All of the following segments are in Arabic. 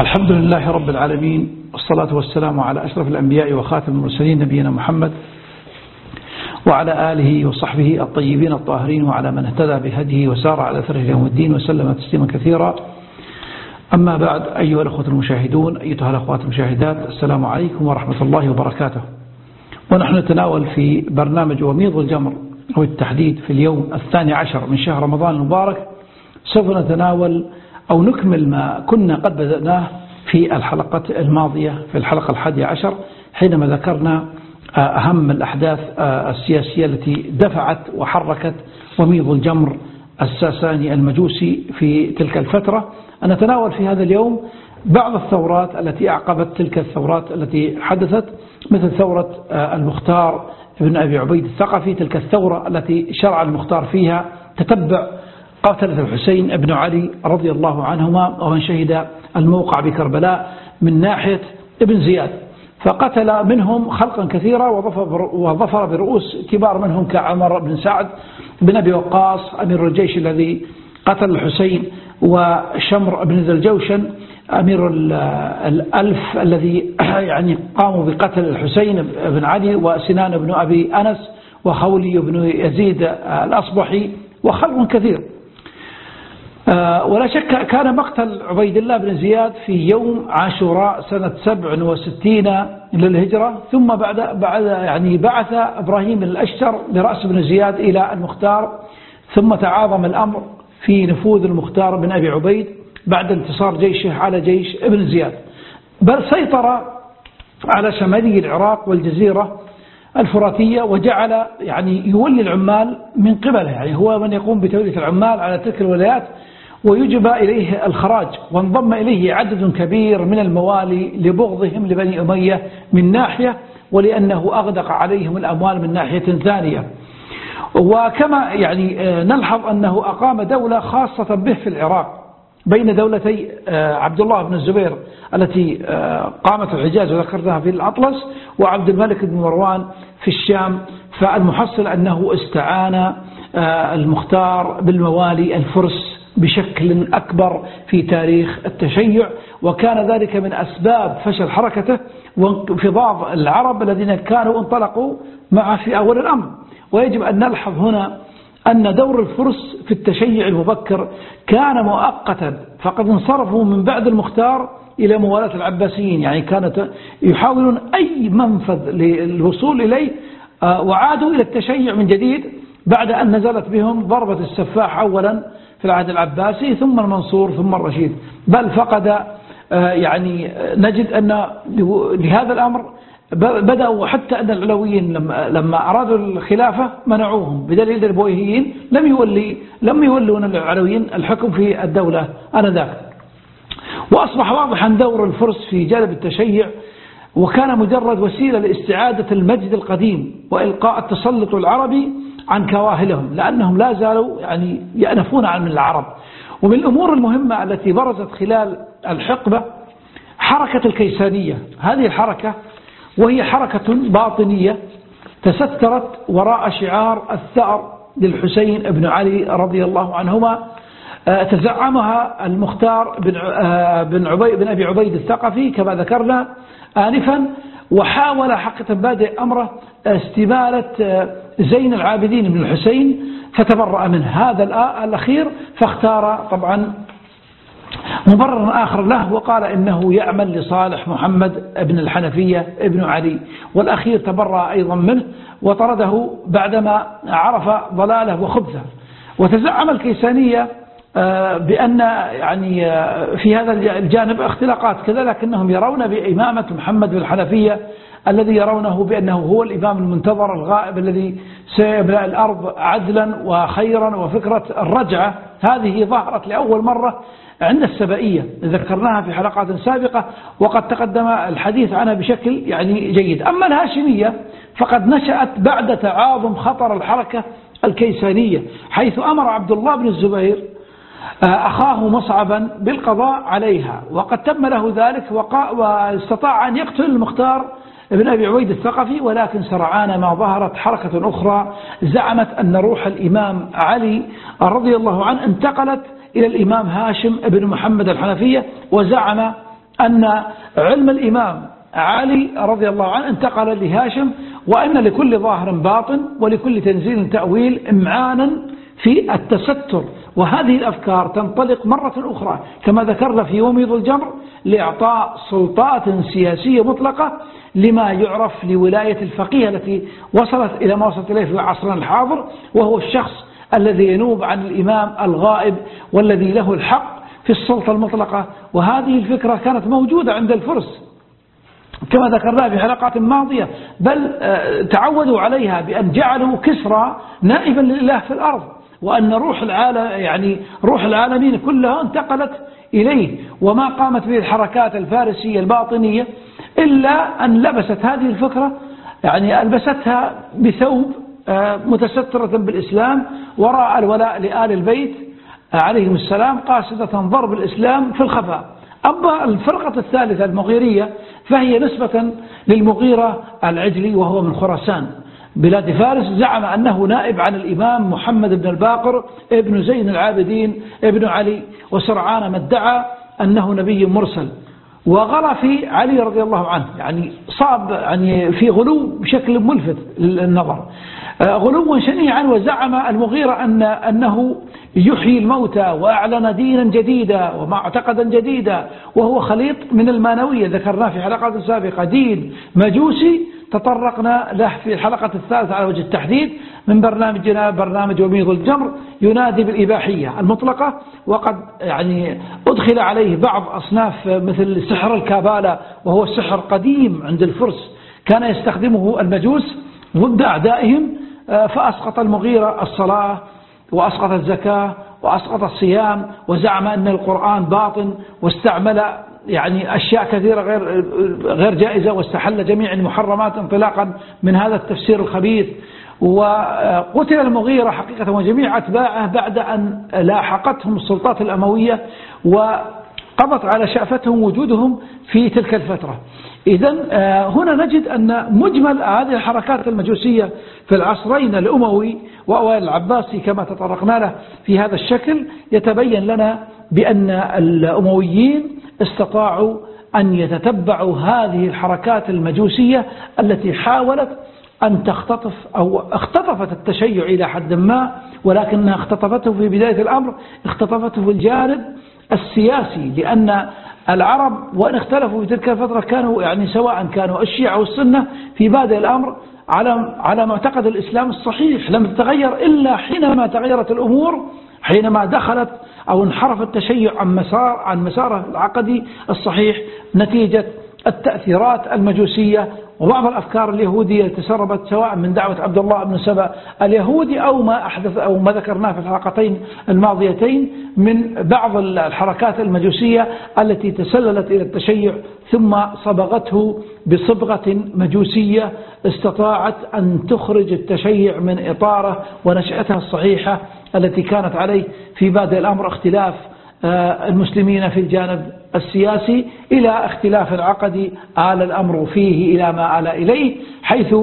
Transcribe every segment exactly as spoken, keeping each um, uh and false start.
الحمد لله رب العالمين، والصلاة والسلام على أشرف الأنبياء وخاتم المرسلين نبينا محمد وعلى آله وصحبه الطيبين الطاهرين وعلى من اهتدى بهديه وسار على أثره يوم الدين وسلم تسليما كثيرا. أما بعد، أيها الأخوة المشاهدون، أيتها الأخوات المشاهدات، السلام عليكم ورحمة الله وبركاته. ونحن نتناول في برنامج وميض الجمر أو التحديد في اليوم الثاني عشر من شهر رمضان المبارك. سوف نتناول أو نكمل ما كنا قد بدأناه في الحلقة الماضية في الحلقة الحادية عشر، حينما ذكرنا أهم الأحداث السياسية التي دفعت وحركت وميض الجمر الساساني المجوسي في تلك الفترة. نتناول في هذا اليوم بعض الثورات التي أعقبت تلك الثورات التي حدثت، مثل ثورة المختار بن أبي عبيد الثقفي، تلك الثورة التي شرع المختار فيها تتبع قتلة الحسين بن علي رضي الله عنهما ومن شهد الموقع بكربلاء من ناحية ابن زياد، فقتل منهم خلقا كثيرا وظفر برؤوس كبار منهم كعمر بن سعد بن أبي وقاص أمير الجيش الذي قتل الحسين، وشمر بن ذي الجوشن أمير الألف الذي يعني قاموا بقتل الحسين بن علي، وسنان بن أبي أنس، وخولي بن يزيد الأصبحي، وخلق كثير. ولا شك كان مقتل عبيد الله بن زياد في يوم عاشوراء سنة سبع وستين للهجرة، ثم بعد بعد يعني بعث إبراهيم الأشتر برأس بن زياد إلى المختار، ثم تعاظم الأمر في نفوذ المختار بن أبي عبيد بعد انتصار جيشه على جيش ابن زياد، بل سيطر على شمالي العراق والجزيرة الفراتية، وجعل يعني يولي العمال من قبله، يعني هو من يقوم بتولية العمال على تلك الولايات ويجب إليه الخراج. وانضم إليه عدد كبير من الموالي لبغضهم لبني أمية من ناحية، ولأنه أغدق عليهم الأموال من ناحية ثانية. وكما يعني نلحظ أنه أقام دولة خاصة به في العراق بين دولتي عبد الله بن الزبير التي قامت في الحجاز وذكرتها في الأطلس، وعبد الملك بن مروان في الشام. فالمحصل أنه استعان المختار بالموالي الفرس بشكل أكبر في تاريخ التشيع، وكان ذلك من أسباب فشل حركته وانفضاض العرب الذين كانوا انطلقوا معه في أول الأمر. ويجب أن نلحظ هنا أن دور الفرس في التشيع المبكر كان مؤقتا، فقد انصرفوا من بعد المختار إلى موالاة العباسيين، يعني كانت يحاولون أي منفذ للوصول إليه، وعادوا إلى التشيع من جديد بعد أن نزلت بهم ضربة السفاح أولا في العهد العباسي، ثم المنصور، ثم الرشيد. بل فقد يعني نجد أن لهذا الأمر بدأوا حتى أن العلويين لما, لما أرادوا الخلافة منعوهم، بدليل البويهيين لم يولي لم يولون العلويين الحكم في الدولة آنذاك. وأصبح واضحا دور الفرس في جانب التشيع، وكان مجرد وسيلة لاستعادة المجد القديم وإلقاء التسلط العربي عن كواهلهم، لأنهم لا زالوا يعني يأنفون عن من العرب. ومن الأمور المهمة التي برزت خلال الحقبة حركة الكيسانية. هذه الحركة وهي حركة باطنية تسترت وراء شعار الثأر للحسين بن علي رضي الله عنهما، تزعمها المختار بن بن عبيد بن أبي عبيد الثقفي كما ذكرنا آنفا، وحاول حقيقة بادئ أمره استبالة زين العابدين بن الحسين، فتبرأ منه هذا الأخير، فاختار طبعا مبرر آخر له وقال إنه يعمل لصالح محمد بن الحنفية ابن علي، والأخير تبرأ أيضا منه وطرده بعدما عرف ضلاله وخبثه. وتزعم الكيسانية بأن يعني في هذا الجانب اختلاقات كذا، لكنهم يرون بإمامة محمد بن الحنفية الذي يرونه بأنه هو الإمام المنتظر الغائب الذي سيملأ الأرض عدلا وخيرا. وفكرة الرجعة هذه ظهرت لأول مرة عند السبائية، ذكرناها في حلقات سابقة وقد تقدم الحديث عنها بشكل يعني جيد. أما الهاشمية فقد نشأت بعد تعاظم خطر الحركة الكيسانية، حيث أمر عبد الله بن الزبير أخاه مصعبا بالقضاء عليها، وقد تم له ذلك واستطاع أن يقتل المختار ابن أبي عبيد الثقفي. ولكن سرعان ما ظهرت حركة أخرى زعمت أن روح الإمام علي رضي الله عنه انتقلت إلى الإمام هاشم بن محمد الحنفية، وزعم أن علم الإمام علي رضي الله عنه انتقل لهاشم، وأن لكل ظاهر باطن ولكل تنزيل تأويل، إمعانا في التستر. وهذه الأفكار تنطلق مرة أخرى كما ذكرنا في يوم ذو الجمر لإعطاء سلطات سياسية مطلقة لما يعرف لولاية الفقيه التي وصلت إلى ما وصلت إليه في عصرنا الحاضر، وهو الشخص الذي ينوب عن الإمام الغائب والذي له الحق في السلطة المطلقة. وهذه الفكرة كانت موجودة عند الفرس كما ذكرنا في حلقات ماضية، بل تعودوا عليها بأن جعلوا كسرى نائبا لله في الأرض، وأن روح العالم يعني روح العالمين كلها انتقلت إليه، وما قامت به الحركات الفارسية الباطنية إلا أن لبست هذه الفكرة، يعني ألبستها بثوب متسترة بالإسلام وراء الولاء لآل البيت عليهم السلام، قاصدة ضرب الإسلام في الخفاء. أما الفرقة الثالثة المغيرية فهي نسبة للمغيرة العجلي وهو من خراسان بلاد فارس، زعم أنه نائب عن الإمام محمد بن الباقر ابن زين العابدين ابن علي، وسرعان ما ادعى أنه نبي مرسل، وغلى في علي رضي الله عنه، يعني صاب يعني في غلو بشكل ملفت للنظر، غلوا شنيعا. وزعم المغيرة أن أنه يحيي الموتى، وأعلن دينا جديدا ومعتقدا جديدا، وهو خليط من المانوية ذكرناه في حلقات سابقة، دين مجوسي تطرقنا له في الحلقة الثالثة على وجه التحديد من برنامجنا برنامج يوم ذو الجمر، ينادي بالإباحية المطلقة، وقد يعني أدخل عليه بعض أصناف مثل سحر الكابالة، وهو السحر قديم عند الفرس كان يستخدمه المجوس ضد أعدائهم، فأسقط المغيرة الصلاة وأسقط الزكاة وأسقط الصيام، وزعم أن القرآن باطن، واستعمل يعني أشياء كثيرة غير غير جائزة، واستحل جميع المحرمات انطلاقا من هذا التفسير الخبيث. وقتل المغيرة حقيقة وجميع أتباعه بعد أن لاحقتهم السلطات الأموية وقضت على شأفتهم وجودهم في تلك الفترة. إذن هنا نجد أن مجمل هذه الحركات المجوسية في العصرين الأموي وأوائل العباسي كما تطرقنا له في هذا الشكل يتبين لنا بأن الأمويين استطاعوا أن يتتبعوا هذه الحركات المجوسية التي حاولت أن تختطف أو اختطفت التشيع إلى حد ما، ولكنها اختطفته في بداية الأمر اختطفته في الجانب السياسي، لأن العرب وإن اختلفوا في تلك الفترة كانوا يعني سواء كانوا الشيعة والسنة في بادئ الأمر على على معتقد الإسلام الصحيح، لم تتغير إلا حينما تغيرت الأمور، حينما دخلت أو انحرف التشيع عن مسار عن مساره العقدي الصحيح نتيجة التأثيرات المجوسية وبعض الأفكار اليهودية التي تسربت سواء من دعوة عبد الله بن سبأ اليهودي أو ما أحدث أو ما ذكرناه في الحلقتين الماضيتين من بعض الحركات المجوسية التي تسللت إلى التشيع ثم صبغته بصبغة مجوسية استطاعت أن تخرج التشيع من إطاره ونشأتها الصحيحة التي كانت عليه في بادئ الأمر اختلاف المسلمين في الجانب السياسي إلى اختلاف العقدي آل الأمر فيه إلى ما آل إليه، حيث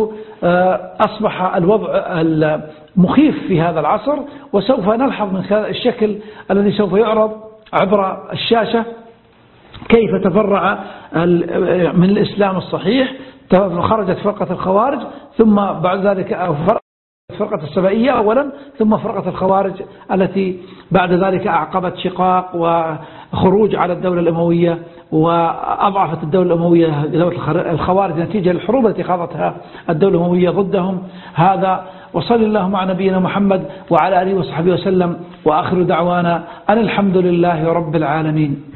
أصبح الوضع المخيف في هذا العصر. وسوف نلحظ من خلال الشكل الذي سوف يعرض عبر الشاشة كيف تفرع من الإسلام الصحيح، خرجت فرقة الخوارج ثم بعد ذلك فرقة السبائية أولا ثم فرقة الخوارج التي بعد ذلك أعقبت شقاق وخروج على الدولة الأموية وأضعفت الدولة الأموية دولة الخوارج نتيجة للحروب التي خاضتها الدولة الأموية ضدهم. هذا وصلى الله مع نبينا محمد وعلى آله وصحبه وسلم، وآخر دعوانا أن الحمد لله رب العالمين.